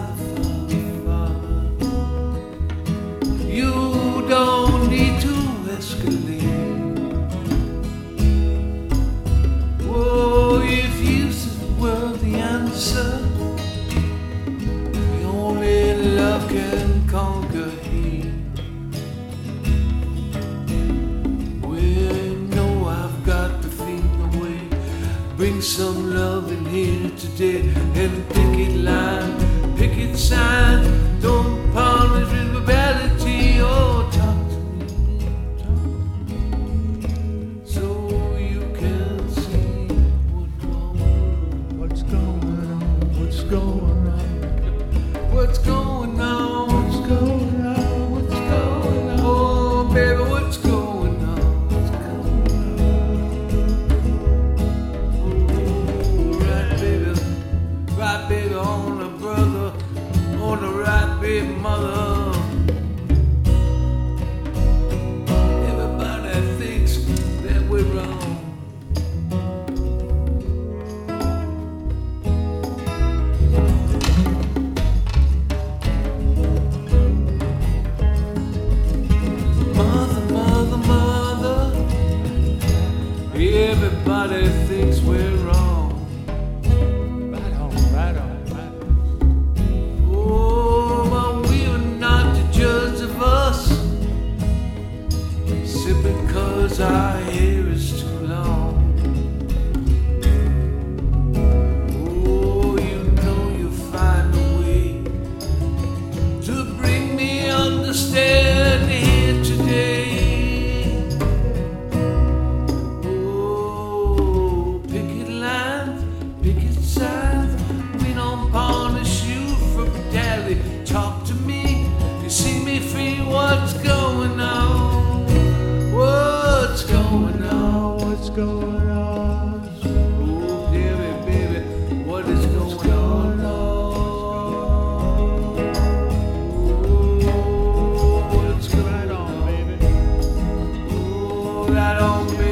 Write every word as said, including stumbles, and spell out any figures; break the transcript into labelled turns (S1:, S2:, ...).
S1: far, far. You don't need to escalate. Oh, if use were the answer, the only love can conquer hate. Well, no, I've got to feel the way. Bring some love in here today and picket line, picket sign. Don't promise reality. Oh, talk to me, talk to me, so you can see what's going on. What's going on? What's going on? What's going on? What's going on? What's going on? Oh, baby, what's going on? What's going on? Oh, right, baby, right, baby, on the brother, on the right, baby, mother. Everybody thinks that we're wrong. Mother, mother, mother, everybody thinks we're wrong.
S2: Right on, right on, right on.
S1: Oh, but we are not the judge of us, simply because our hair is too long. Oh, you know you'll find a way to bring me understand here today. Oh, picket lines, picket signs, we don't punish you for brutality. Talk to me, you see me feel what's going on. What's going on? What's going on? Oh, baby, baby, what is going on? Oh, what's going
S2: Right on,
S1: on?
S2: baby.
S1: Oh, right on, baby.